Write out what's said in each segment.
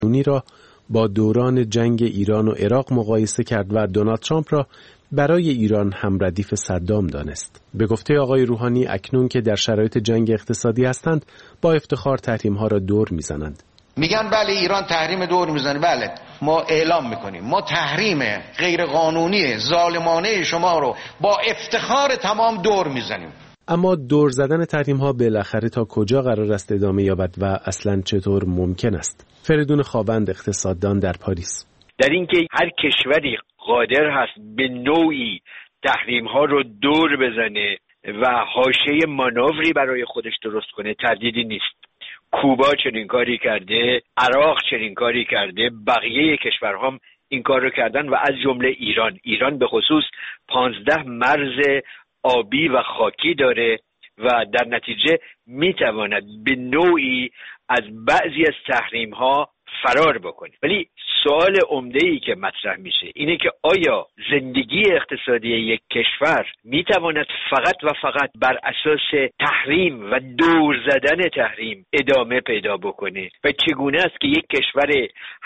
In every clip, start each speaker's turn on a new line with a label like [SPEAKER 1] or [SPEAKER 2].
[SPEAKER 1] اونی را با دوران جنگ ایران و عراق مقایسه کرد و دونالد ترامپ را برای ایران هم ردیف صدام دانست. به گفته آقای روحانی اکنون که در شرایط جنگ اقتصادی هستند با افتخار تحریم‌ها را دور می‌زنند.
[SPEAKER 2] میگن بله ایران تحریم دور میزنه. بله ما اعلام میکنیم ما تحریم غیر قانونی ظالمانه شما رو با افتخار تمام دور میزنیم.
[SPEAKER 1] اما دور زدن تحریم‌ها بالاخره تا کجا قرار است ادامه یابد و اصلاً چطور ممکن است؟ فریدون خاوند، اقتصاددان در پاریس.
[SPEAKER 3] در اینکه هر کشوری قادر هست به نوعی تحریم‌ها رو دور بزنه و حاشیه مانوری برای خودش درست کنه تردیدی نیست. کوبا چنین کاری کرده، عراق چنین کاری کرده، بقیه کشورها هم این کار رو کردن و از جمله ایران به خصوص 15 مرز آبی و خاکی داره و در نتیجه میتواند به نوعی از بعضی از تحریم‌ها فرار بکنه. ولی سوال عمده‌ای که مطرح میشه اینه که آیا زندگی اقتصادی یک کشور میتواند فقط و فقط بر اساس تحریم و دور زدن تحریم ادامه پیدا بکنه و چگونه است که یک کشور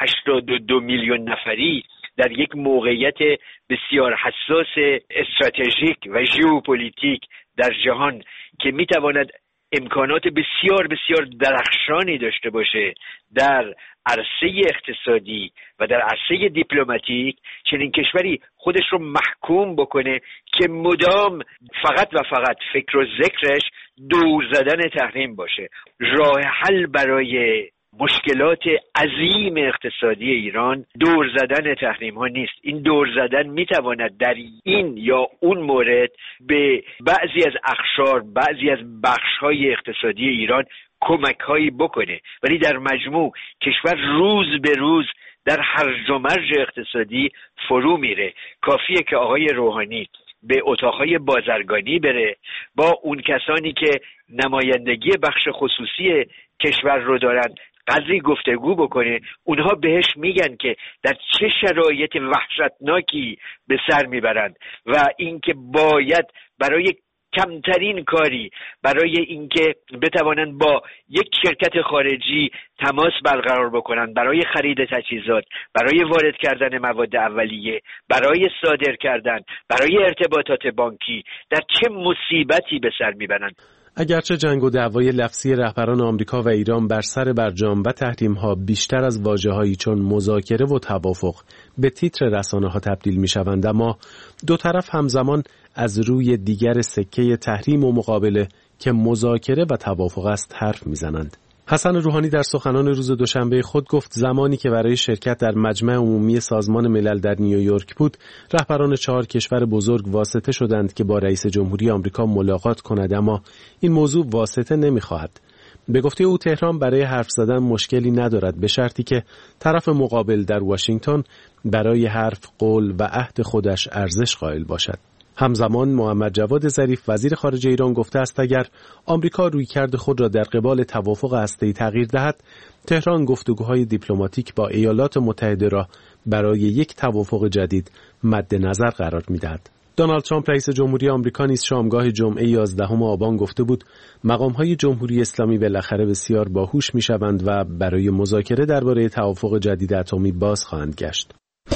[SPEAKER 3] 82 میلیون نفری در یک موقعیت بسیار حساس استراتژیک و ژئوپلیتیک در جهان که میتواند امکانات بسیار بسیار درخشانی داشته باشه در عرصه اقتصادی و در عرصه دیپلماتیک، چنین کشوری خودش رو محکوم بکنه که مدام فقط و فقط فکر و ذکرش دور زدن تحریم باشه. راه حل برای مشکلات عظیم اقتصادی ایران دور زدن تحریم ها نیست. این دور زدن میتواند در این یا اون مورد به بعضی از اقشار، بعضی از بخش های اقتصادی ایران کمک هایی بکنه، ولی در مجموع کشور روز به روز در هرج و مرج اقتصادی فرو میره. کافیه که آقای روحانی به اتاقهای بازرگانی بره، با اون کسانی که نمایندگی بخش خصوصی کشور رو دارن قدری گفتگو بکنه، اونها بهش میگن که در چه شرایط وحشتناکی به سر میبرند و اینکه باید برای کمترین کاری، برای اینکه بتوانند با یک شرکت خارجی تماس برقرار بکنند برای خرید تجهیزات، برای وارد کردن مواد اولیه، برای صادر کردن، برای ارتباطات بانکی، در چه مصیبتی به سر میبرند.
[SPEAKER 1] اگرچه جنگ و دعوای لفظی رهبران آمریکا و ایران بر سر برجام و تحریم‌ها بیشتر از واژه‌هایی چون مذاکره و توافق به تیتر رسانه‌ها تبدیل می‌شوند، اما دو طرف همزمان از روی دیگر سکه تحریم و مقابله که مذاکره و توافق است حرف می‌زنند. حسن روحانی در سخنان روز دوشنبه خود گفت زمانی که برای شرکت در مجمع عمومی سازمان ملل در نیویورک بود، رهبران 4 کشور بزرگ واسطه شدند که با رئیس جمهوری آمریکا ملاقات کند، اما این موضوع واسطه نمی‌خواهد. به گفته او تهران برای حرف زدن مشکلی ندارد به شرطی که طرف مقابل در واشنگتن برای حرف، قول و عهد خودش ارزش قائل باشد. همزمان محمد جواد ظریف وزیر خارجه ایران گفته است اگر آمریکا رویکرد خود را در قبال توافق هسته‌ای تغییر دهد، تهران گفتگوهای دیپلماتیک با ایالات متحده را برای یک توافق جدید مد نظر قرار می‌دهد. دونالد ترامپ رئیس جمهوری آمریکا نیز شامگاه جمعه 11 آبان گفته بود مقام‌های جمهوری اسلامی بالاخره بسیار باهوش می‌شوند و برای مذاکره درباره توافق جدید اتمی باز خواهند گشت.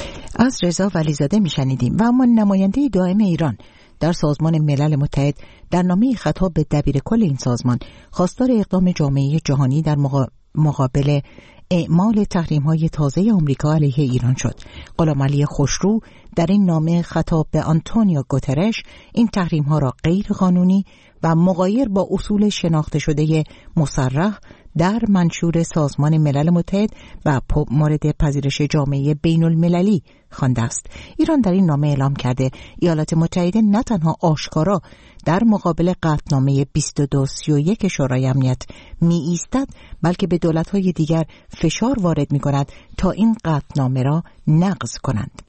[SPEAKER 4] از رضا ولیزاده میشنیدیم. و اما نماینده دائم ایران در سازمان ملل متحد در نامه خطاب به دبیر کل این سازمان خواستار اقدام جامعه جهانی در مقابل اعمال تحریم‌های تازه آمریکا علیه ایران شد. غلامعلی خوشرو در این نامه خطاب به آنتونیو گوترش این تحریم‌ها را غیر قانونی و مغایر با اصول شناخته شده مصرح در منشور سازمان ملل متحد و مورد پذیرش جامعه بین المللی خوانده است. ایران در این نامه اعلام کرده ایالات متحده نه تنها آشکارا در مقابل قطعنامه 2231 شورای امنیت می ایستد، بلکه به دولت‌های دیگر فشار وارد می کند تا این قطعنامه را نقض کنند.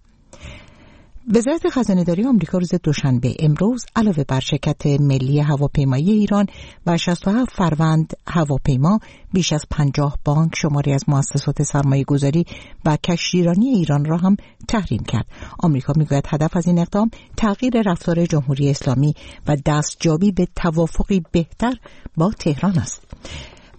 [SPEAKER 4] وزارت خزانه‌داری آمریکا روز دوشنبه امروز علاوه بر شرکت ملی هواپیمایی ایران و 67 فروند هواپیما بیش از 50 بانک، شماری از مؤسسات سرمایه‌گذاری و کشتیرانی ایران را هم تحریم کرد. آمریکا میگوید هدف از این اقدام تغییر رفتار جمهوری اسلامی و دستیابی به توافقی بهتر با تهران است.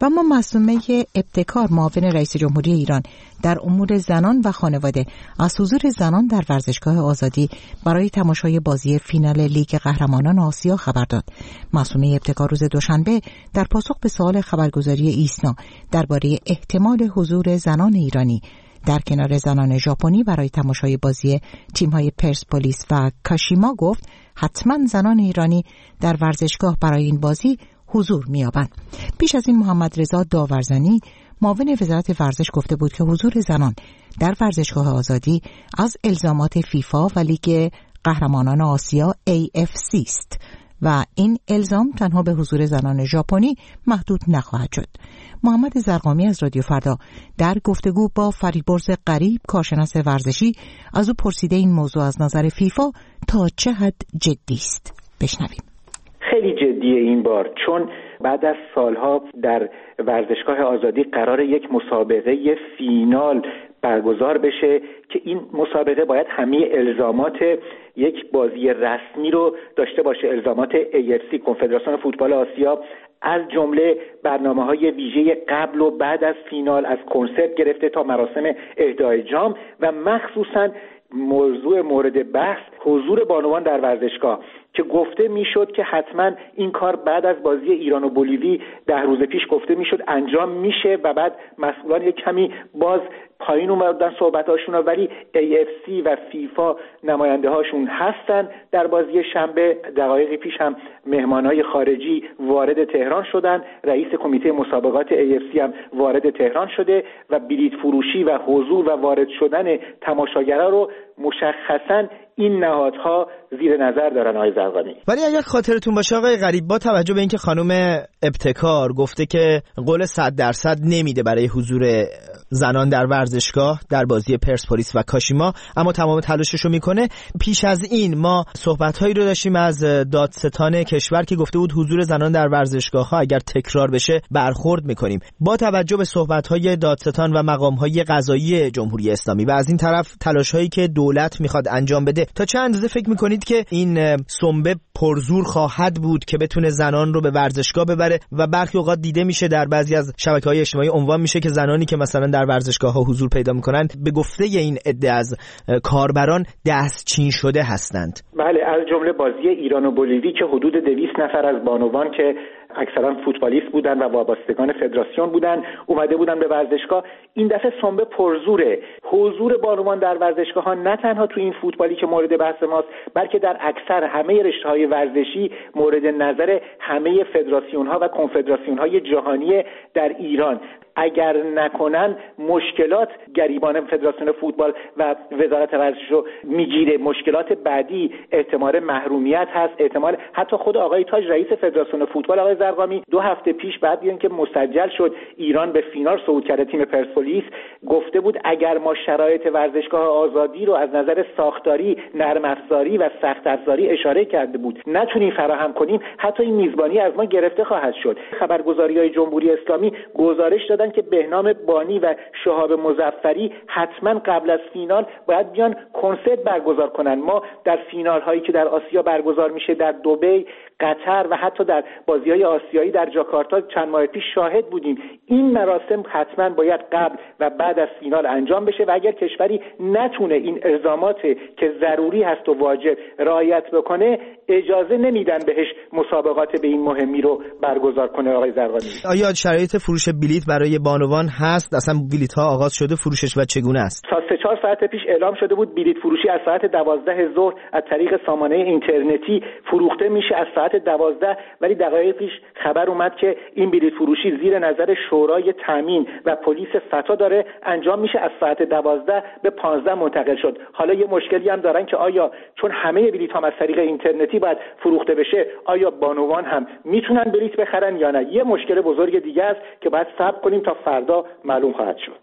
[SPEAKER 4] و اما معصومه ابتکار، معاون رئیس جمهوری ایران در امور زنان و خانواده، از حضور زنان در ورزشگاه آزادی برای تماشای بازی فینال لیگ قهرمانان آسیا خبر داد. معصومه ابتکار روز دوشنبه در پاسخ به سوال خبرگزاری ایسنا درباره احتمال حضور زنان ایرانی در کنار زنان ژاپنی برای تماشای بازی تیم‌های پرسپولیس و کاشیما گفت حتما زنان ایرانی در ورزشگاه برای این بازی حضور می‌یابند. پیش از این محمد رضا داورزنی معاون وزارت ورزش گفته بود که حضور زنان در ورزشگاه آزادی از الزامات فیفا و لیگ قهرمانان آسیا AFC است و این الزام تنها به حضور زنان ژاپنی محدود نخواهد شد. محمد زرقامی از رادیو فردا در گفتگو با فریبرز قریب، کارشناس ورزشی، از او پرسیده این موضوع از نظر فیفا تا چه حد جدی است. بشنویم.
[SPEAKER 5] خیلی جدیه این بار، چون بعد از سالها در ورزشگاه آزادی قرار یک مسابقه فینال برگزار بشه که این مسابقه باید همه الزامات یک بازی رسمی رو داشته باشه، الزامات AFC کنفدراسیون فوتبال آسیا، از جمله برنامه‌های ویژه قبل و بعد از فینال، از کنسرت گرفته تا مراسم اهدای جام و مخصوصاً موضوع مورد بحث حضور بانوان در ورزشگاه که گفته میشد که حتما این کار بعد از بازی ایران و بولیوی 10 روز پیش گفته میشد انجام میشه و بعد مسئولان یک کمی باز پایین اومدن صحبتاشون، ولی AFC و فیفا نماینده هاشون هستن. در بازی شنبه دقایقی پیش هم مهمانای خارجی وارد تهران شدن، رئیس کمیته مسابقات AFC هم وارد تهران شده و بلیط فروشی و حضور و وارد شدن تماشاگرها رو مشخصاً این نهادها زیر نظر دارن آقای زرقامی.
[SPEAKER 6] ولی اگر خاطرتون باشه آقای غریب، با توجه به اینکه خانم ابتکار گفته که قول 100% نمیده برای حضور زنان در ورزشگاه در بازی پرسپولیس و کاشیما، اما تمام تلاششو میکنه، پیش از این ما صحبت‌هایی رو داشتیم از دادستان کشور که گفته بود حضور زنان در ورزشگاه‌ها اگر تکرار بشه برخورد میکنیم. با توجه به صحبت‌های دادستان و مقام‌های قضایی جمهوری اسلامی و از این طرف تلاش‌هایی که دولت میخواد انجام بده، تا چه اندازه فکر میکنید که این سنبه پرزور خواهد بود که بتونه زنان رو به ورزشگاه ببره؟ و برخی اوقات دیده میشه در بعضی از شبکه‌های اجتماعی عنوان میشه که زنانی که مثلا در ورزشگاه‌ها حضور پیدا میکنن به گفته این عده از کاربران دستچین شده هستند.
[SPEAKER 5] بله، از جمله بازی ایران و بولیوی که حدود 200 نفر از بانوان که اکثرا فوتبالیست بودن و وابستگان فدراسیون بودن اومده بودن به ورزشگاه. این دفعه سنبه پرزوره. حضور بانوان در ورزشگاه ها نه تنها تو این فوتبالی که مورد بحث ماست، بلکه در اکثر همه رشته‌های ورزشی مورد نظر همه فدراسیون ها و کنفدراسیون های جهانی در ایران. اگر نکنن مشکلات گریبان فدراسیون فوتبال و وزارت ورزش رو میگیره. مشکلات بعدی احتمال محرومیت هست، احتمال حتی خود آقای تاج رئیس فدراسیون فوتبال آقای زرقامی 2 هفته پیش بعد از اینکه مسجل شد ایران به فینال صعود کرده تیم پرسپولیس، گفته بود اگر ما شرایط ورزشگاه آزادی رو از نظر ساختاری، نرم افزاری و سخت افزاری اشاره کرده بود نتونیم فراهم کنیم، حتی این میزبانی از ما گرفته خواهد شد. خبرگزاری‌های جمهوری اسلامی گزارش دادن که بهنام بانی و شهاب مظفری حتما قبل از فینال باید بیان کنسرت برگزار کنن. ما در فینال هایی که در آسیا برگزار میشه در دبی، قطر و حتی در بازی‌های آسیایی در جاکارتا چند ماه پیش شاهد بودیم. این مراسم حتما باید قبل و بعد از فینال انجام بشه و اگر کشوری نتونه این الزامات که ضروری هست و واجب رعایت بکنه، اجازه نمیدن بهش مسابقات به این مهمی رو برگزار کنه. آقای زرقامی،
[SPEAKER 6] آیا شرایط فروش بلیط برای بانوان هست؟ اصلا بلیط ها آغاز شده فروشش و چگونه است؟
[SPEAKER 5] تا 3-4 ساعت پیش اعلام شده بود بلیط فروشی از ساعت 12 ظهر از طریق سامانه اینترنتی فروخته میشه از ساعت 12، ولی دقایق پیش خبر اومد که این بلیط فروشی زیر نظر شورای تامین و پلیس فتا داره انجام میشه، از ساعت 12 به 15 منتقل شد. حالا یه مشکلی هم دارن که آیا چون همه بلیط ها از طریق اینترنتی باید فروخته بشه، آیا بانوان هم میتونن بلیط بخرن یا نه؟ یه مشکل بزرگ دیگه است که باید صبر کنیم تا فردا معلوم خواهد شد.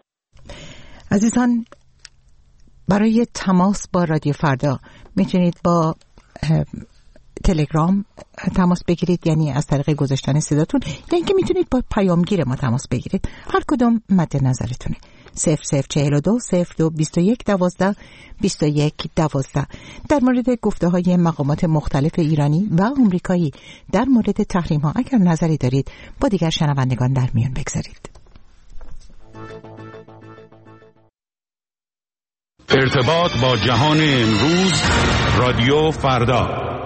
[SPEAKER 4] عزیزان، برای تماس با رادیو فردا میتونید با تلگرام تماس بگیرید، یعنی از طریق گذاشتن صداتون، یا اینکه میتونید با پیامگیر ما تماس بگیرید. هر کدوم مد نظرتونه. 0042 02 21 12 21 12. در مورد گفته های مقامات مختلف ایرانی و آمریکایی در مورد تحریم ها اگر نظری دارید با دیگر شنوندگان در میان بگذارید.
[SPEAKER 7] ارتباط با جهان امروز، رادیو فردا.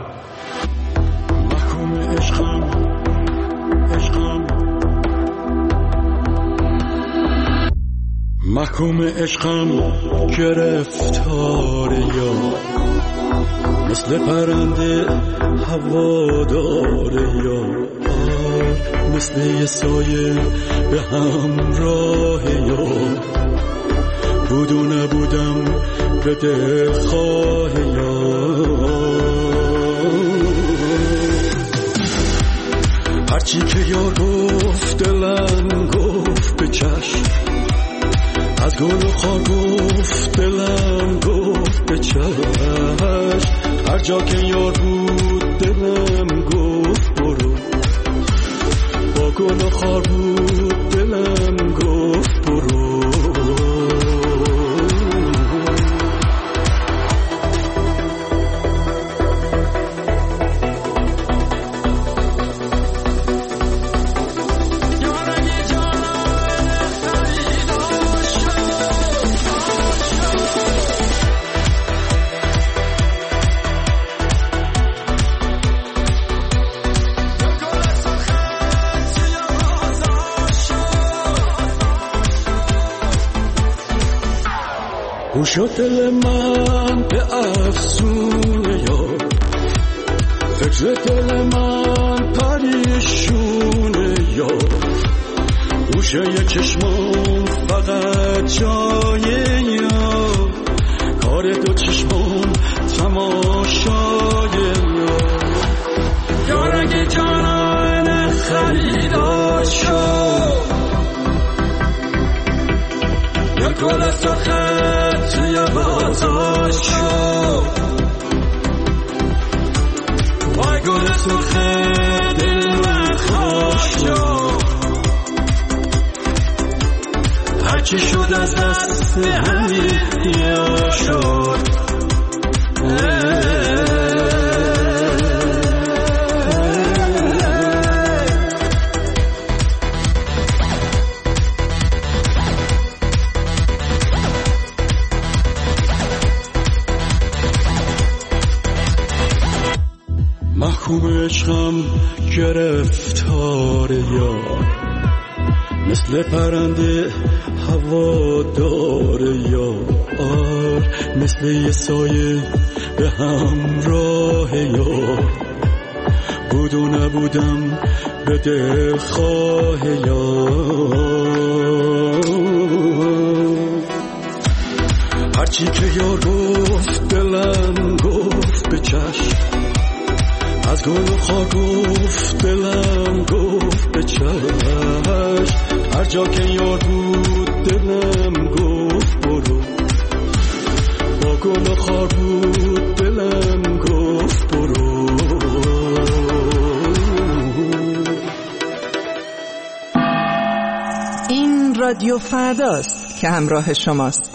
[SPEAKER 8] محکوم عشقم گرفتار یا مثل پرنده هوادار یا مثل یه سایه به همراه یا بود و نبودم به دلخواه یا هرچی که یار گفت دلم گفت به چشم، از گل و خار گفت دلم گفت به چشم، هر جا که یار بود دلم گفت برو، با گل و خار بود دلم گفت برو. شد دل من به افسونه یا فکر دل من پریشونه یا گوشه چشمان فقط جایه یا کار دو چشمان تماشایه یا رنگ جانان خریدار شد یا گل سرخت توی بازار شد، وای گل سرخت دل من خوش شد، هرچی شد از دست همین یا شد. محکوم عشقم گرفتار یار مثل پرنده هوادار یار مثل یه سایه به همراه یار بود و نبودم به دلخواه یار هرچی که یار گفت دلم گفت به چشم، از گل و خار گفت دلم گفت به چشم، هر جا که یار بود دلم گفت برو، با گل و خار بود دلم گفت برو.
[SPEAKER 9] این رادیو فرداست که همراه شماست.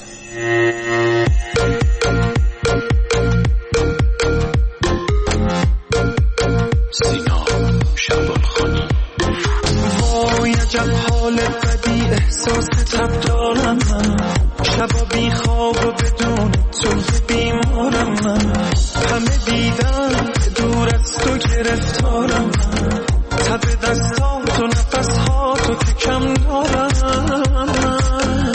[SPEAKER 10] احساس تب دارم من، شبا بی خواب و بدون توی بیمارم من، همه دیدن دور از تو گرفتارم من، تب دستات و نفسهاتو که کم دارم من.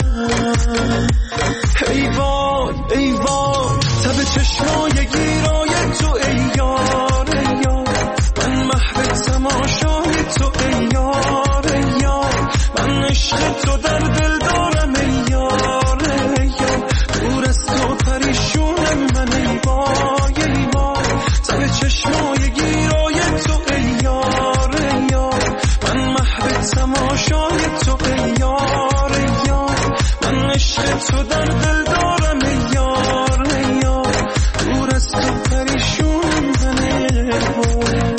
[SPEAKER 10] ای وای ای وای تب چشمای گیرای تو ای یار ای یار، من محو تماشای تو ای یار ای یار، من عشق تو در دل دارم ای یار ای یار، دور از تو پریشونم من ای وای ای وای، تب چشمای گیرای تو ای یار ای یار، من محو تماشای تو ای یار ای یار، من عشق تو در دل دارم ای یار ای یار، دور از تو پریشونم من ای وای.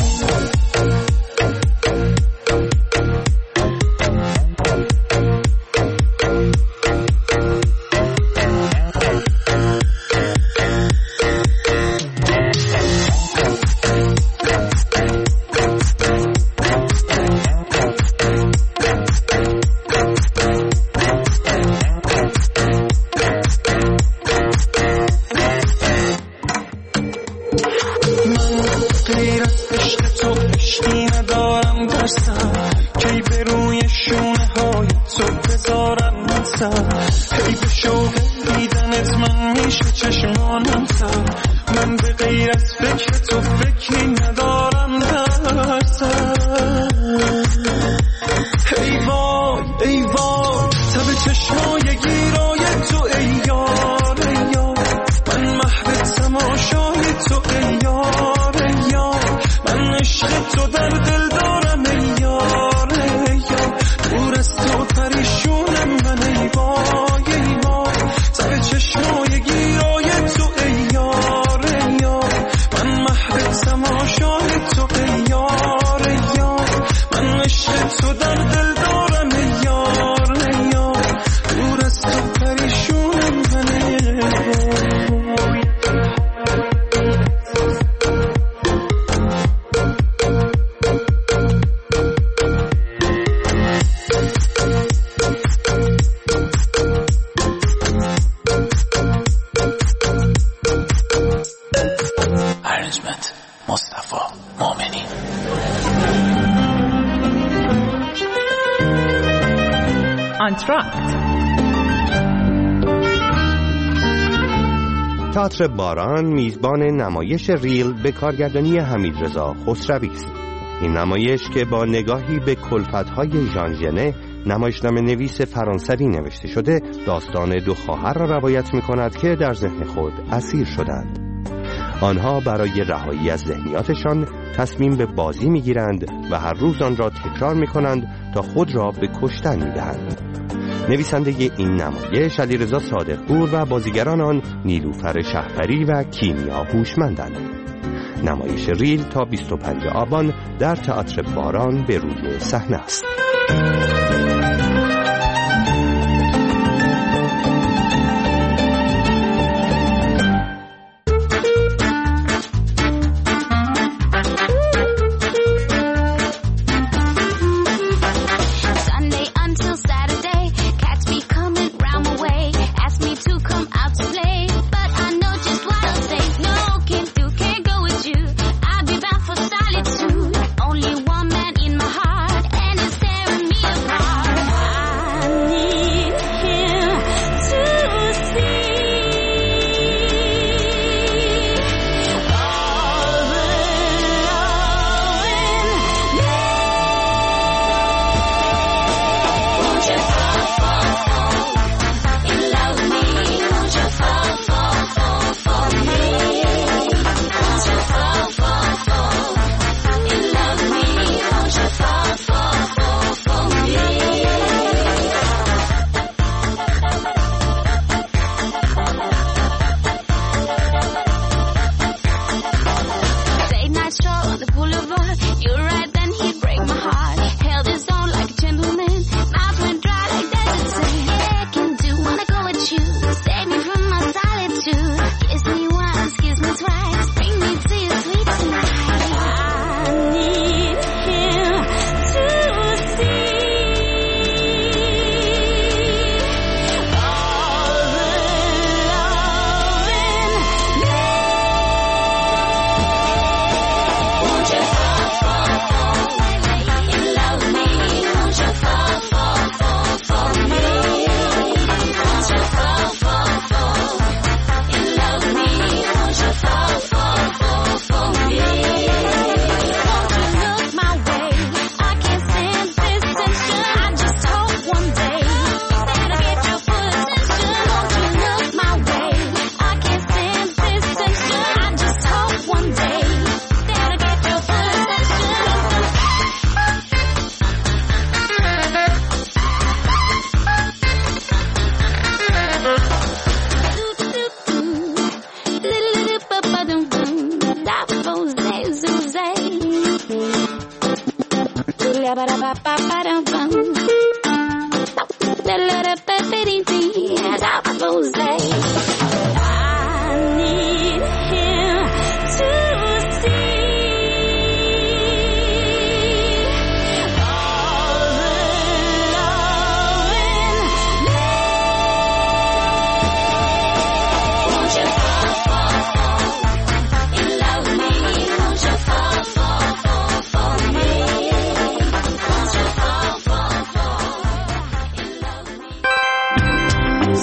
[SPEAKER 10] شوق دیدنت من میشه چشمانم سر، من به غیر از فکر تو فکری ندارم در سر. ای وای ای وای تب چشمای گیرای تو ای یار ای یار، من محو تماشای تو ای یار ای یار، من عشق تو در دل دارم ای یار ای یار، دور از تو پریشونم من ای وای ای وای تب چشمای گیرای تو ای یار ای یار، من محو تماشای تو ای یار ای یار، من عشق تو در دل دارم ای یار ای یار، دور از تو پریشونم من ای
[SPEAKER 11] Arrangement مصطفی مومنی.
[SPEAKER 9] آنتراکت.
[SPEAKER 12] تئاتر باران میزبان نمایش ریل به کارگردانی حمیدرضا خسروی است. این نمایش که با نگاهی به کلفت‌های ژان ژنه، نمایشنامه نویس فرانسوی نوشته شده، داستان دو خواهر را روایت می‌کند که در ذهن خود اسیر شدند. آنها برای رهایی از ذهنیاتشان تصمیم به بازی می‌گیرند و هر روز آن را تکرار می‌کنند تا خود را به کشتن می‌دهند. نویسنده این نمایش علیرضا صادقپور و بازیگران آن نیلوفر شهپری و کیمیا هوشمندند. نمایش ریل تا 25 آبان در تئاتر باران به روی صحنه است.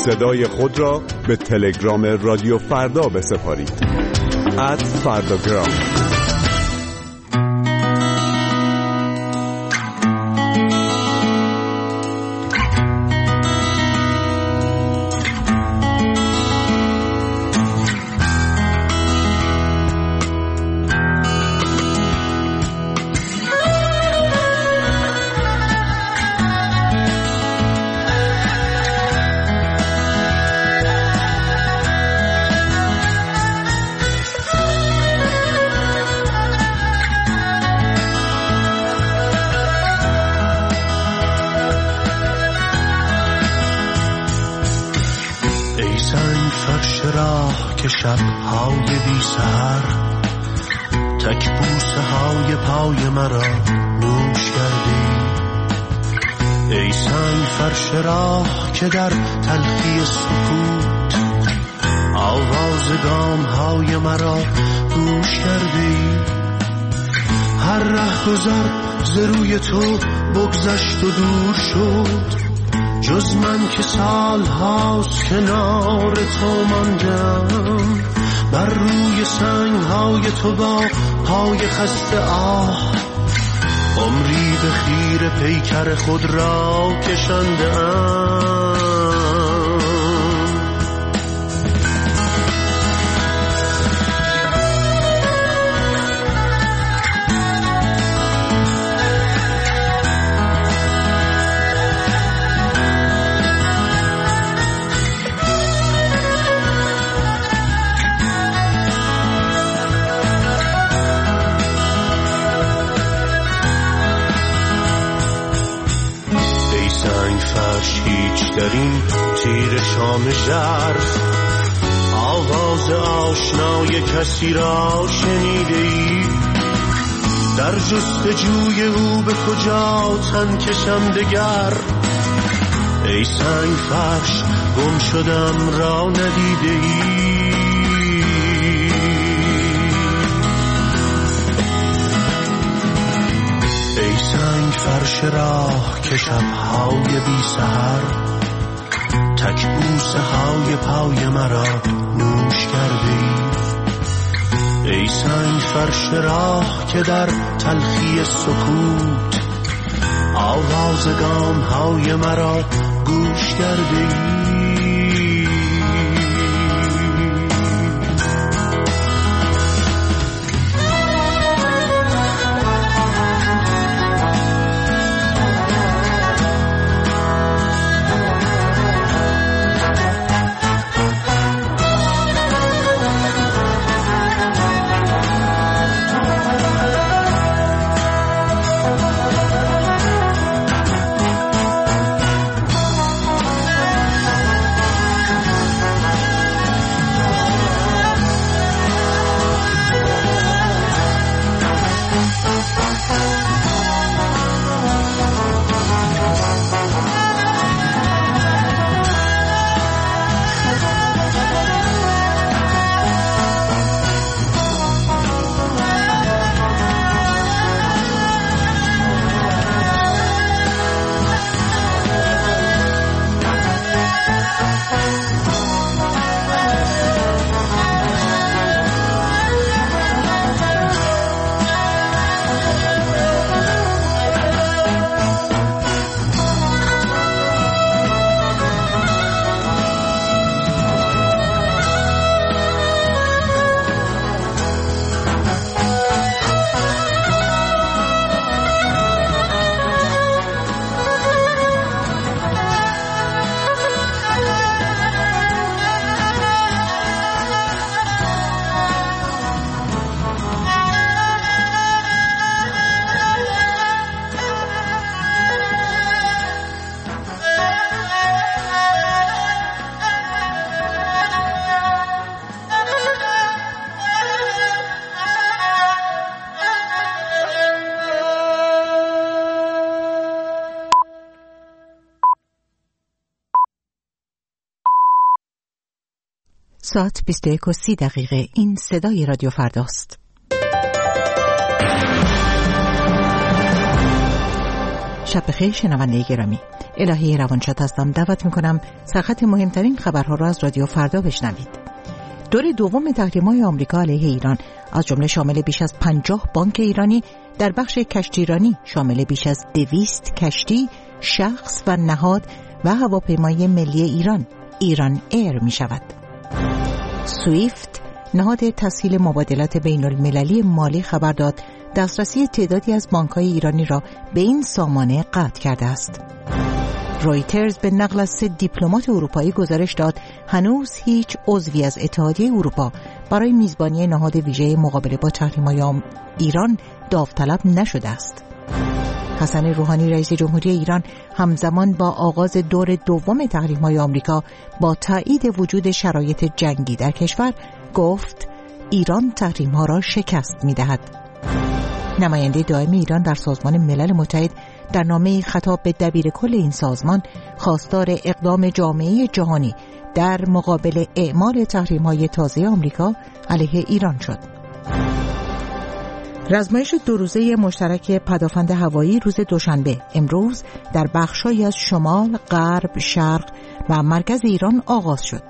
[SPEAKER 13] صدای خود را به تلگرام رادیو فردا بسپارید. @فرداگرام.
[SPEAKER 14] که شب‌های بی سحر تک بوسه های پای مرا نوش کردی. ای سنگ فرش راه که در تلخی سکوت آواز گام های مرا گوش کردی. هر ره گذر ز روی تو بگذشت و دور شد، جز من که سال هاست کنار تو ماندم. بر روی سنگ های تو با پای خسته عمری به خیر پیکر خود را کشاندم. در این تیر شام ژرف آواز آشنای کسی را شنیده ای؟ در جستجوی او به کجا تن کشم دگر؟ ای سنگ فرش گم شدم را ندیده ای؟ ای سنگ فرش راه که شب‌های بی سحر تک بوسه های پای مرا نوش کردی. ای سنگ فرش راه که در تلخی سکوت آواز گام های مرا گوش کردی.
[SPEAKER 4] ساعت 21:30. این صدای رادیو فرداست. شب بخیر شنونده گرامی، الهی روانشاد هستم. دعوت میکنم سرخط مهمترین خبرها را از رادیو فردا بشنوید. دور دوم تحریم‌های آمریکا علیه ایران از جمله شامل بیش از 50 بانک ایرانی در بخش کشتیرانی شامل بیش از 200 کشتی، شخص و نهاد و هواپیمای ملی ایران ایر می شود. سویفت نهاد تسهیل مبادلات بین المللی مالی خبر داد دسترسی تعدادی از بانک‌های ایرانی را به این سامانه قطع کرده است. رویترز به نقل از 3 دیپلمات اروپایی گزارش داد هنوز هیچ عضوی از اتحادیه اروپا برای میزبانی نهاد ویژه مقابله با تحریم‌های ایران داوطلب نشده است. حسن روحانی رئیس جمهوری ایران همزمان با آغاز دور دوم تحریم‌های آمریکا با تایید وجود شرایط جنگی در کشور گفت ایران تحریم‌ها را شکست می‌دهد. نماینده دائم ایران در سازمان ملل متحد در نامه‌ای خطاب به دبیرکل این سازمان خواستار اقدام جامعه جهانی در مقابل اعمال تحریم‌های تازه آمریکا علیه ایران شد. رزمایش 2 روزه مشترک پدافند هوایی روز دوشنبه امروز در بخش‌هایی از شمال، غرب، شرق و مرکز ایران آغاز شد.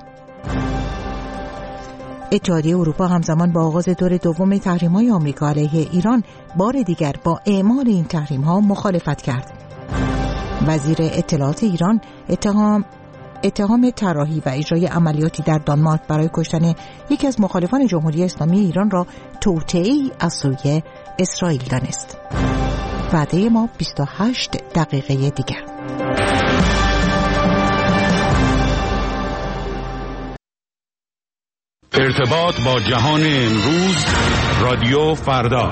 [SPEAKER 4] اتحادیه اروپا همزمان با آغاز دور دوم تحریم‌های آمریکا علیه ایران بار دیگر با اعمال این تحریم‌ها مخالفت کرد. وزیر اطلاعات ایران اتهام طراحی و اجرای عملیاتی در دانمارک برای کشتن یکی از مخالفان جمهوری اسلامی ایران را توطئه‌ای از سوی اسرائیل دانست. وعده ما 28 دقیقه دیگر.
[SPEAKER 7] ارتباط با جهان امروز، رادیو فردا.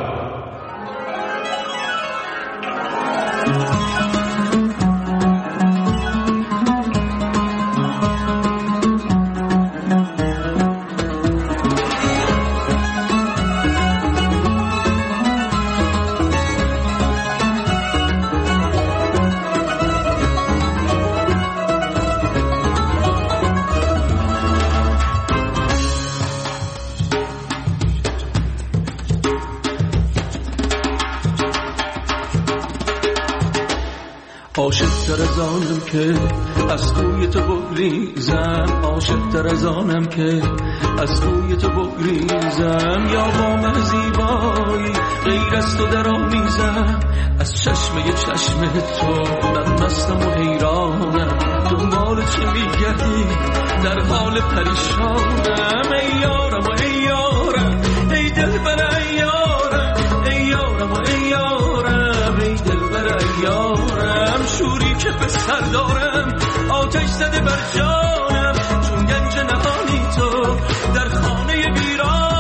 [SPEAKER 10] عاشق‌تر از آنم که از کوی تو بگریزم، عاشق‌تر از آنم که از کوی تو بگریزم، یا با من زیبایی غیر از تو در آمیزم، از چشمه تو من مستم و حیرانم، دنبال چه میگردی در حال پریشانم، ای یارم و ای یارم، ای دلبر ای یارم، ای یارم و ای یارم، ای دلبر ای یارم، شوری که به سر دارم آتش زده بر جانم، چون گنج نهانی تو در خانه ویرانم.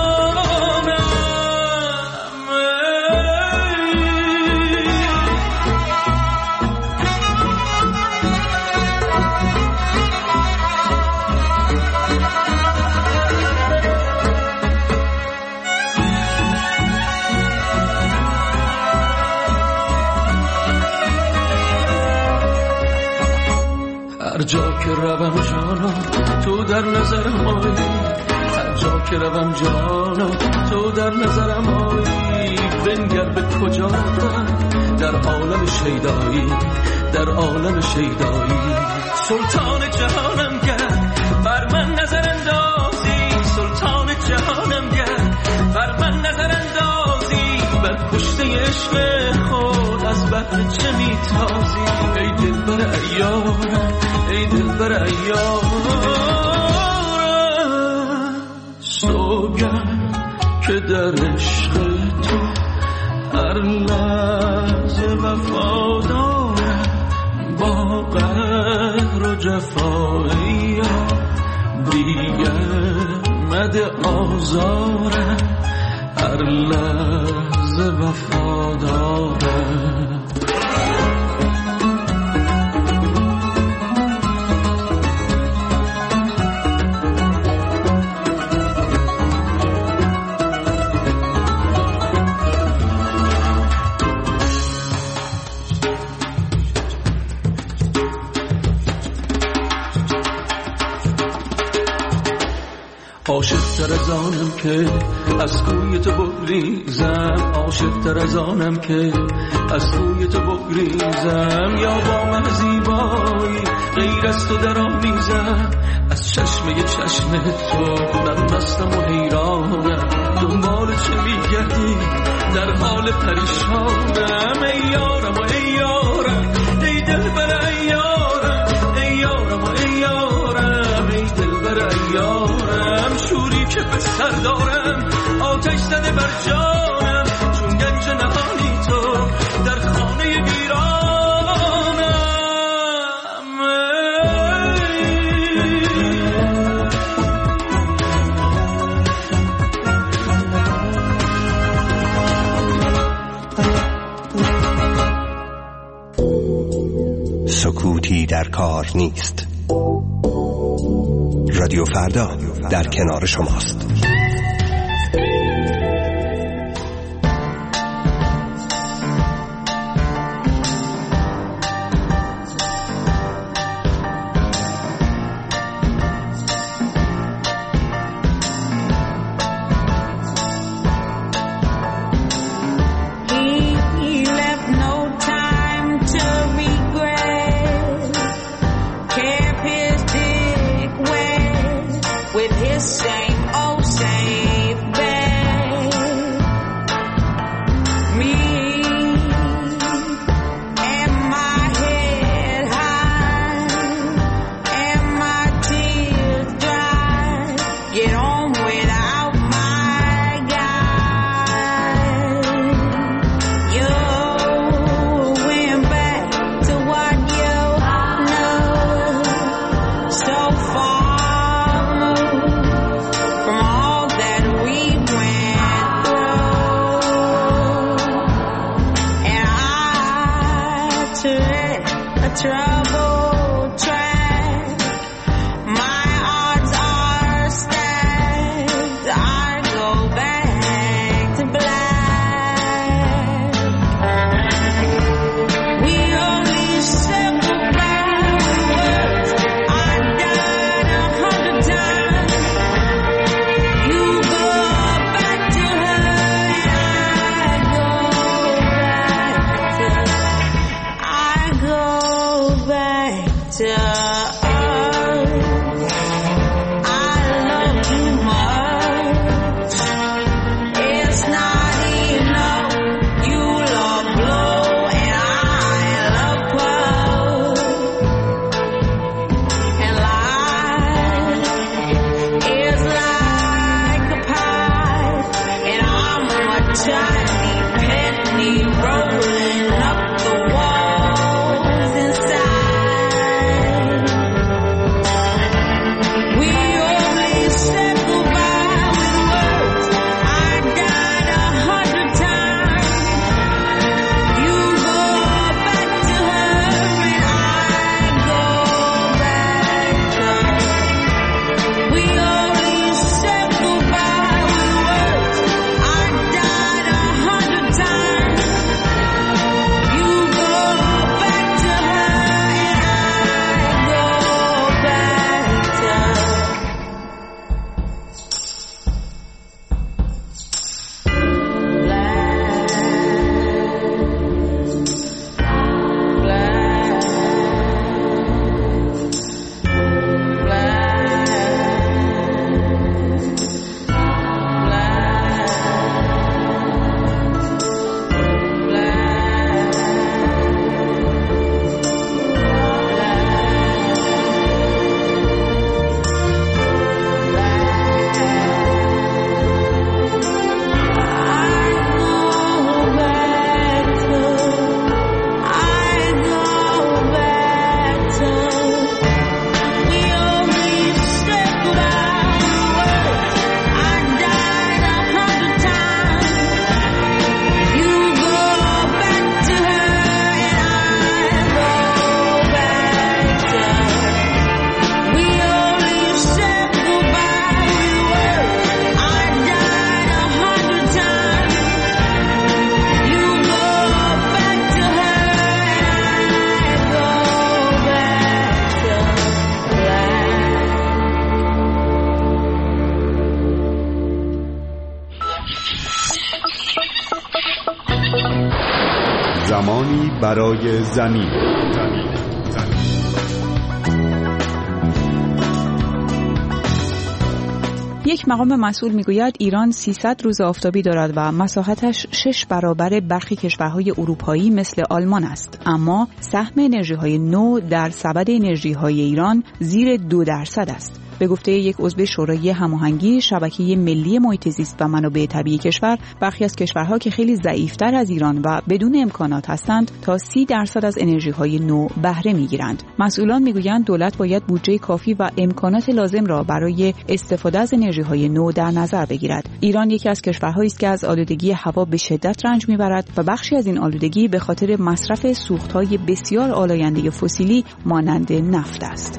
[SPEAKER 10] هر جا که روم جانا تو در نظرم آیی، هر جا که روم جانا تو در نظرم آیی، بنگر به کجا رفتم در عالم شیدایی، در عالم شیدایی، سلطان جهانم گر بر من نظر اندازی، سلطان جهانم گر بر من نظر اندازی، بر کشته عشق خود از بحر چه میتازی، ای دلبر ایارم، ای دلبر ایارم، سوگند که در عشق تو هر لحظه وفادارم، با قهر و جفایی دیگر مده آزارم، هر لحظه وفادارم. عاشق‌تر از آنم که از کوی تو بگریزم، عاشق‌تر از آنم که از کوی تو بگریزم. یا با من زیبایی غیر از تو در آمیزم، از چشمه چشم تو من مستم و حیرانم. دنبال چه میگردی در حال پریشانم؟ ای یارم و ای یارم، ای دلبر ای یارم، ای یارم و ای یارم، ای دلبر ای یارم. شوری که به سر دارم آتش زده بر جانم، چون گنج نهانی تو در خانه ویرانم.
[SPEAKER 12] سکوتی در کار نیست. رادیو فردا در کنار شماست.
[SPEAKER 13] زمانی برای زمین.
[SPEAKER 15] یک مقام مسئول میگوید ایران 300 روز آفتابی دارد و مساحتش 6 برابر برخی کشورهای اروپایی مثل آلمان است، اما سهم انرژی‌های نو در سبد انرژی‌های ایران زیر 2% است. به گفته یک عضو شورای هماهنگی شبکه ملی محیط زیست و منابع طبیعی کشور، برخی از کشورها که خیلی ضعیف‌تر از ایران و بدون امکانات هستند تا 30% از انرژی‌های نو بهره می‌گیرند. مسئولان می‌گویند دولت باید بودجه کافی و امکانات لازم را برای استفاده از انرژی‌های نو در نظر بگیرد. ایران یکی از کشورهایی است که از آلودگی هوا به شدت رنج می‌برد و بخشی از این آلودگی به خاطر مصرف سوخت‌های بسیار آلاینده فسیلی مانند نفت است.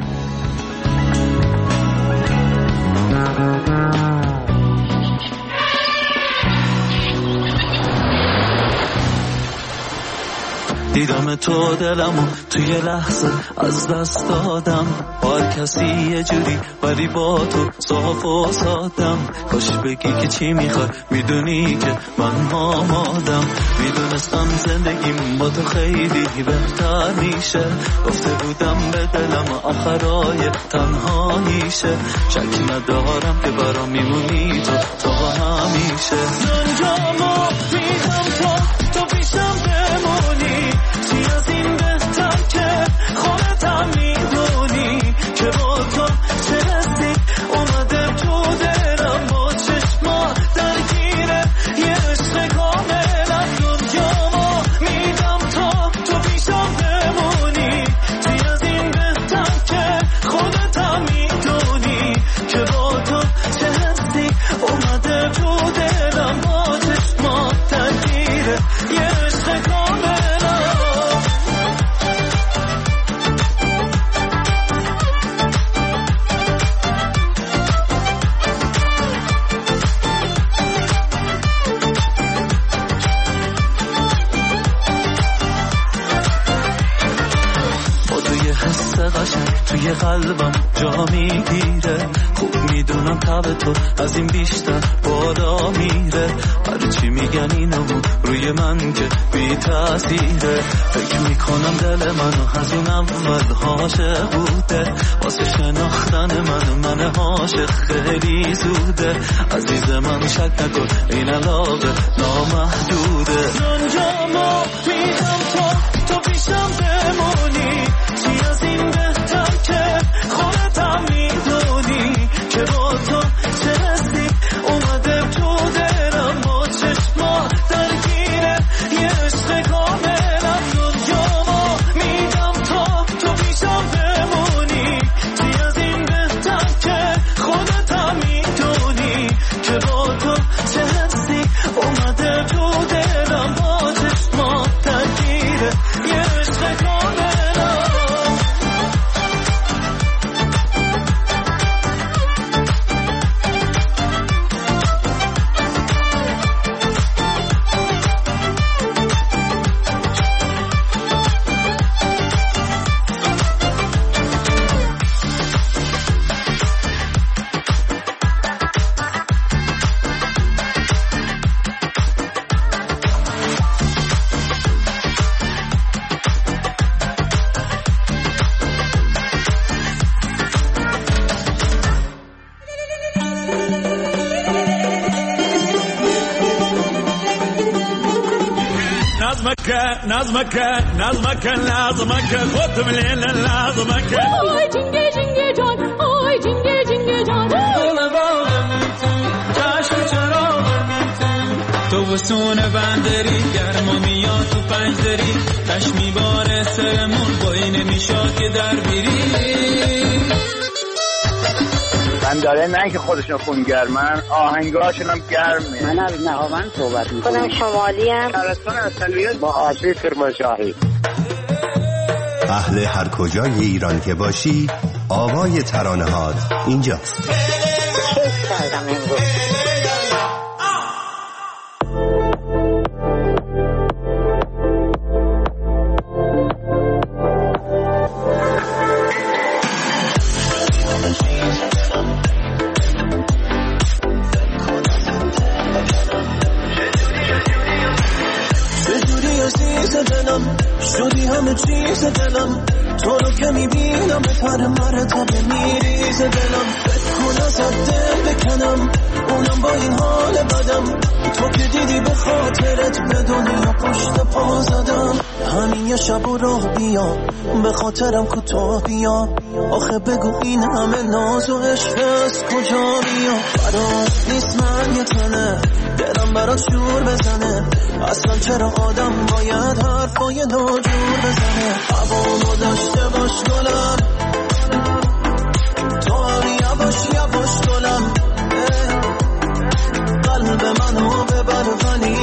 [SPEAKER 10] دیدم تو دلمو توی لحظه از دست دادم، با هر کسی یه جوری ولی با تو صاف و سادم. کاش بگی که چی میخوای، میدونی که من آمادم. میدونستم زندگیم با تو خیلی بهتر میشه، گفته بودم به دلم آخرای تنهاییشه. شک ندارم که برام میمونی تو تا همیشه. دنیامو میدم تو پیشم بمونی، چی از این بهتر که خودتم میدونی که با تو چه رسید اومده تو دلم، با چشما درگیره یه عشق کاملم. دنیامو میدم تو پیشم بمونی، چی از این بهتر که خودتم میدونی که با تو چه رسید اومده تو دلم، با چشما درگیره یه عشق کاملم. توی قلبم جا میگیره، خوب میدونم تب تو از این بیشتر بالا میره. هرچی میگن اینو روی من که بی تاثیره، فکر میکنم دل منو از اون اول عاشق بوده. واسه شناختن من عاشق خیلی زوده. عزیز من شک نکن این علاقه نامحدوده. دنیامو میدم تو پیشم بمونی، چی از این بهتر که خودتم میدونی که با تو چه رسید اومده تو دلم، با چشما درگیره یه عشق کاملم. دنیامو میدم تو پیشم بمونی، چی از این بهتر که خودتم میدونی که با تو چه رسید اومده تو دلم، با چشما درگیره یه عشق کاملم. نظمك خودم لیل لازمك. آی جنگه جنگه جان، آی جنگه جنگه جان، دل باغم چشم چراغم تو وسون بندری، گرما میاد تو پنجدری، تش میباره سرمون بایی نمیشاد که در بیری.
[SPEAKER 16] من داره نه که خودشون خونگرمن، آهنگاشون هم گرمه.
[SPEAKER 17] من از نهاوند صحبت میکنم. خودم شمالی هم
[SPEAKER 16] شهرستان اصلیت با آشوی کرمانشاهی.
[SPEAKER 12] اهل هر کجای ایران که باشی، آوای ترانه‌هات اینجاست.
[SPEAKER 17] کیف کردم امروز.
[SPEAKER 10] شدی همه چیز دلم، تو رو که میبینم به پر مرتبه میریزه دلم. فکر کن ازت دل بکنم اونم با این حال بدم، تو که دیدی به خاطرت به دنیا پشت پا زدم. همین یه شب و راه بیا به خاطرم کوتاه بیا، آخه بگو این همه ناز و عشق از کجا بیا. برات نیست من یه تنه دلم برات شور بزنه، اصلا چرا آدم باید حرفای ناجور بزنه. هوامو داشته باش گلم، تو هم یواش یواش گلم، قلب منو ببر ولی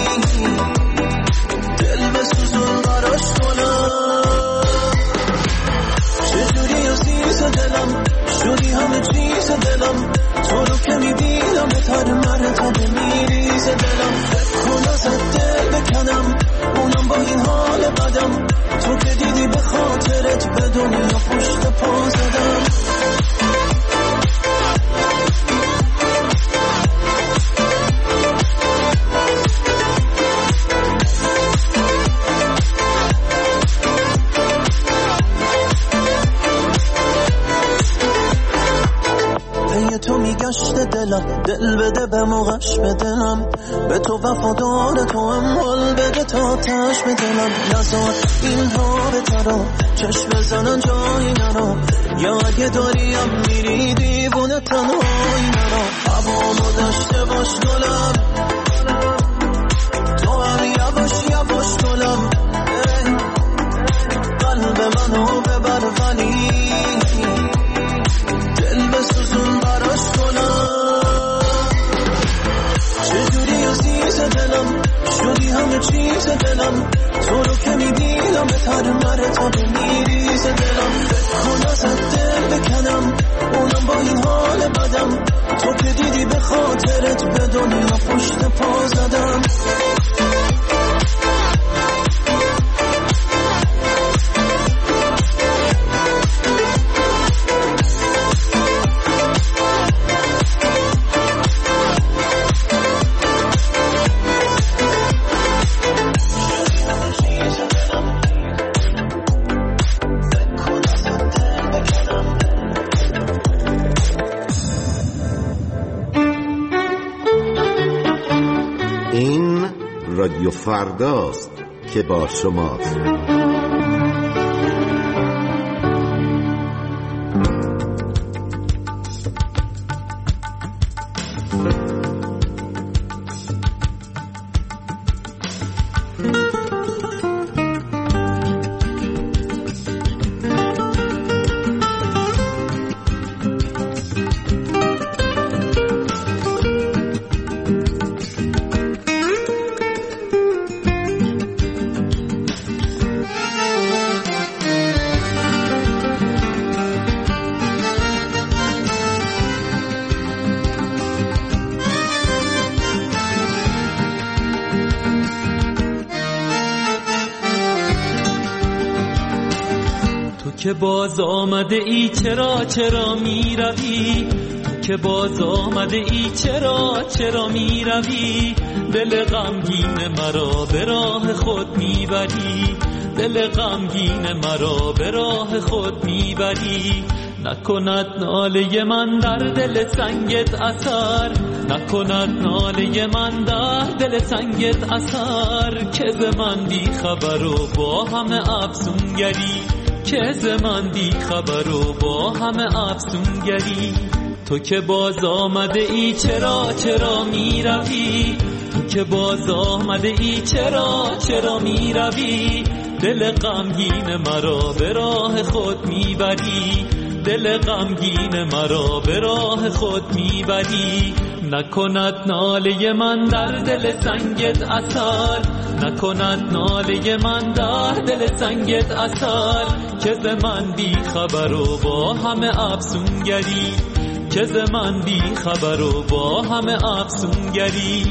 [SPEAKER 10] دل بسوزون براش گلم. چجوری عزیز دلم شدی همه چیز دلم، تو رو که میبینم به تر مرتبه میریزه دلم. فکر کن ازت دل بکنم اونم با این حال بدم، تو که دیدی به خاطرت به دنیا پشت پا زدم. تو میگشت دلم، دل بده به موقعش به دلم، به تو وفادار تو هم حال بده تا تش به دلم. نزار این رابطه رو چشم بزنن جایی نرو، یا اگه داریم میری دیوونه تنهایی نرو. هوامو داشته باش گلم، تو هم یواش یواش گلم، قلب منو ببر ولی دل بسوزون براش کنم. چجوری عزیز دلم شدی همه چیز دلم، تو رو که میبینم به تر مرتبه میریزه دلم. فکر کن ازت دل بکنم اونم با این حال بدم، تو که دیدی به خاطرت به دنیا پشت پا زدم.
[SPEAKER 18] رادیو فرداست که با شماست.
[SPEAKER 19] که باز آمده ای چرا می روی، تو که باز آمده ای چرا می روی، دل غمگین مرا به راه خود می بری، دل غمگین مرا به راه خود می بری. نکند ناله من در دل سنگت اثر، نکند ناله من در دل سنگت اثر، که ز من بی خبر و با همه افسونگری، که ز من بی خبر و با همه افسونگری. تو که باز آمده ای چرا می روی، تو که باز آمده ای چرا می روی، دل غمگین مرا به راه خود می بری، دل غمگین مرا به راه خود می بری. نکند ناله من در دل سنگت اثر، نکند ناله من در دل سنگت اثر، که ز من بی خبر و با همه افسونگری، که ز من بی خبر و با همه افسونگری.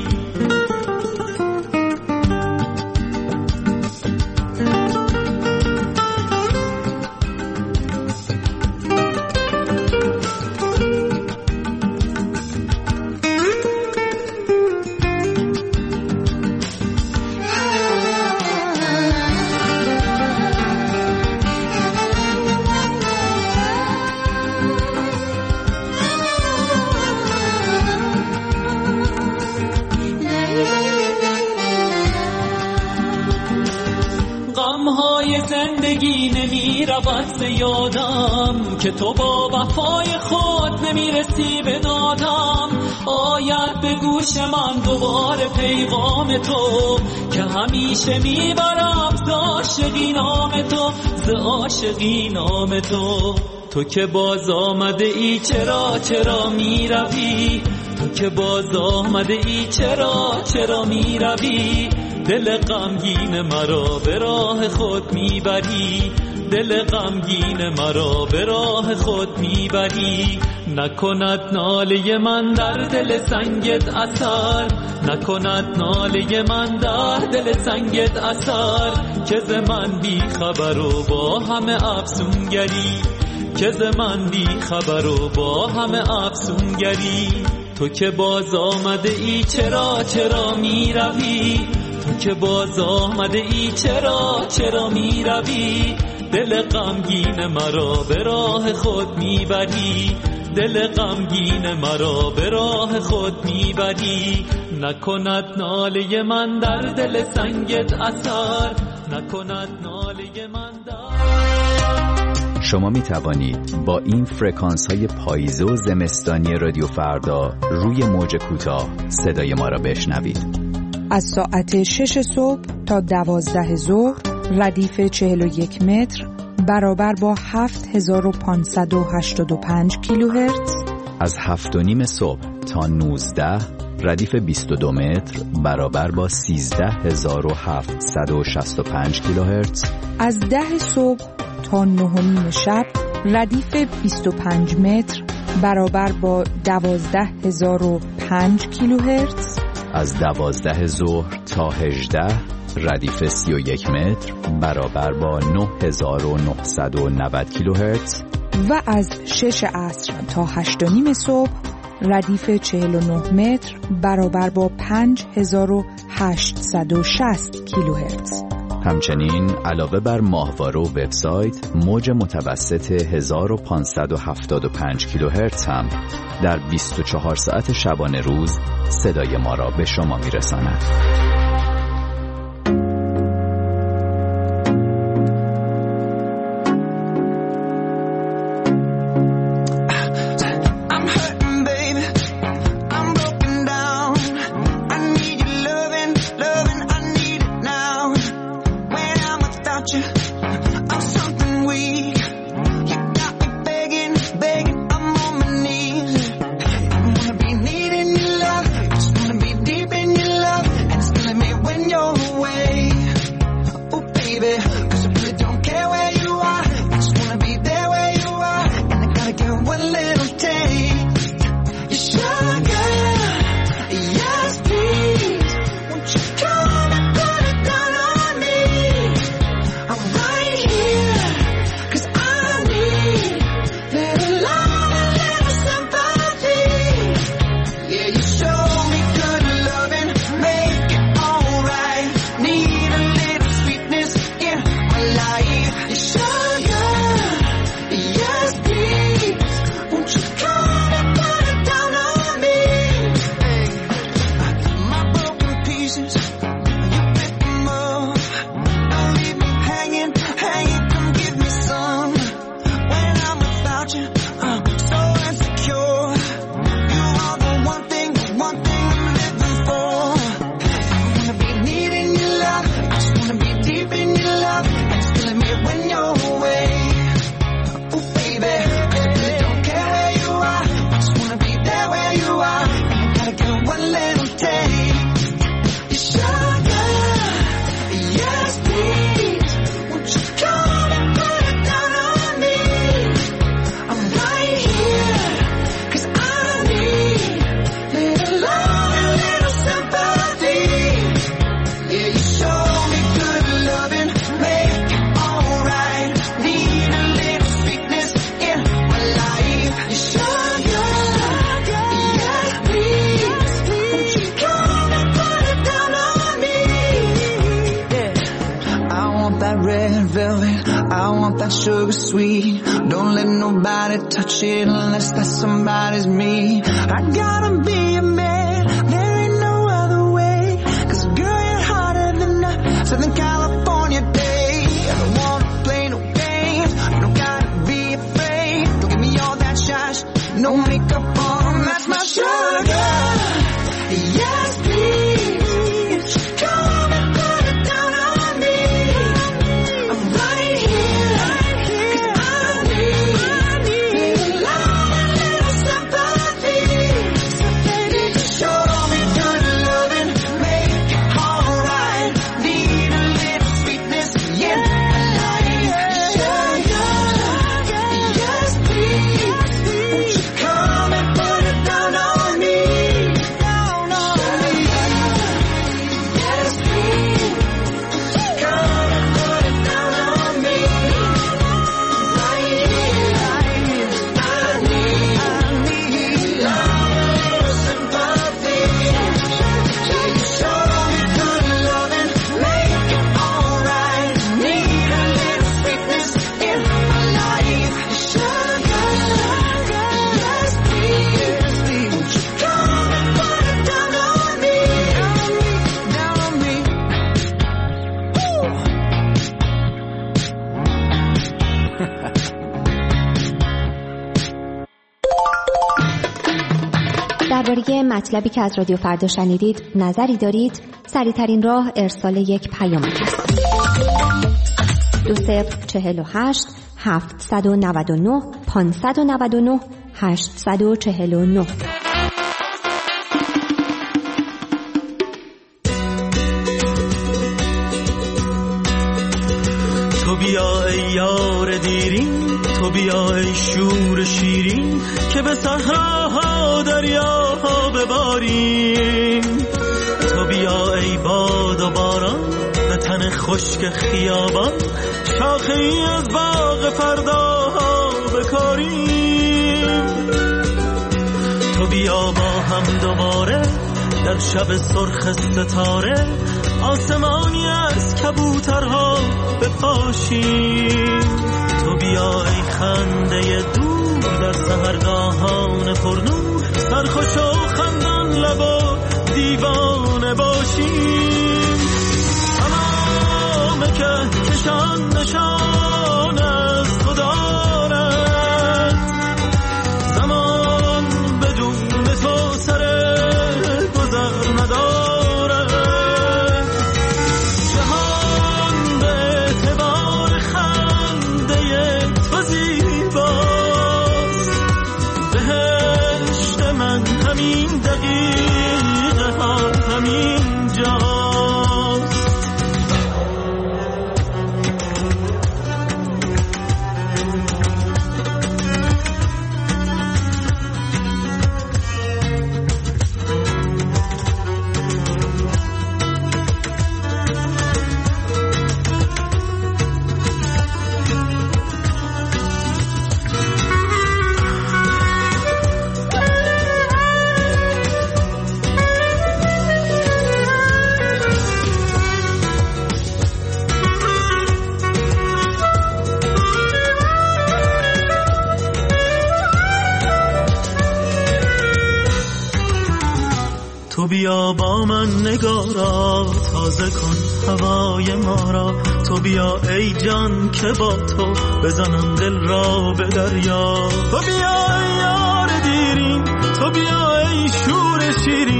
[SPEAKER 19] سادگی نمی رود ز یادم که تو با وفای خود نمی رسی به دادم. آید به گوش من دوباره پیغام تو که همیشه می برم ز عاشقی نام تو، ز عاشقی نام تو. تو که باز آمده ای چرا می روی؟ تو که باز آمده ای چرا می روی؟ دل غمگین مرا به راه خود میبری، دل غمگین مرا به راه خود میبری. نکند ناله من در دل سنگت اثر، نکند ناله من در دل سنگت اثر. که ز من بی خبر و با همه افسونگری، که ز من بی خبر و با همه افسونگری. تو که باز آمده ای چرا می روی؟ تو که باز آمده ای چرا می روی؟ دل غمگین مرا به راه خود میبری، دل غمگین مرا به راه خود میبری. نکند ناله من در دل سنگت اثر، نکند ناله من در.
[SPEAKER 20] شما می توانید با این فرکانس های پاییزه و زمستانی رادیو فردا روی موج کوتاه صدای ما را بشنوید.
[SPEAKER 15] از ساعت 6 صبح تا 12 ظهر ردیف 41 متر برابر با 7585 کیلوهرتز.
[SPEAKER 20] از 7:30 صبح تا 19 ردیف 22 متر برابر با 13765 کیلوهرتز.
[SPEAKER 15] از 10 صبح تا 9:30 شب ردیف 25 متر برابر با 12005 کیلوهرتز.
[SPEAKER 20] از 12 ظهر تا 18 ردیف 31 متر برابر با 9990 کیلوهرتز.
[SPEAKER 15] و از 6 عصر تا 8:30 صبح ردیف 49 متر برابر با 5860 کیلوهرتز.
[SPEAKER 20] همچنین علاوه بر ماهواره و وبسایت، موج متوسط 1575 کیلوهرتز هم در 24 ساعت شبانه روز صدای ما را به شما میرساند.
[SPEAKER 10] Sugar sweet, don't let nobody touch it unless that somebody's me. I gotta be a man, there ain't no other way. 'Cause girl, you're hotter than a Southern California day. I don't wanna play no makeup on, that's my sugar. Yes, please, come and put it down on me. I'm right here, 'cause I need love and little sympathy. So baby, just show me good loving, make it alright. Need a little sweetness in my life. Sugar, yes please, won't you come and put it down on me? Down on me. Yes please, won't you come and put it down on me? Right here, I need love and little sympathy. Show me good loving, make it alright. Need a little sweetness in my life. Sugar, yes please, won't you come and put it down on me? Down on me.
[SPEAKER 21] درباره مطلبی که از رادیو فردا شنیدید نظری دارید؟ سریع‌ترین راه ارسال یک پیامک است. 2048 799 599 849.
[SPEAKER 19] تو بیا ای یار دیرین، تو بیا ای شور شیرین، که به صحراها دریاها بباریم. تو بیا ای باد و باران، به تن خشک خیابان، شاخه ای از باغ فرداها بکاریم. تو بیا با هم دوباره در شب سرخ ستاره، آسمانی از کبوترها بپاشیم. تو بیا ای خنده دور در سحرگاهان پرنور، سرخوش و خندان لب و دیوانه باشیم. تمام کهکشان نشان از تو دارد، زمان بدون تو سر گذر ندارد. جهان به اعتبار خنده تو زیباست، بهشت من همین دقیقه ها همین جاست. تو بیا با من نگارا، تازه کن هوای ما را. تو بیا ای جان که با تو بزنم دل را به دریا. تو بیا ای یار دیرین، تو بیا ای شور شیرین،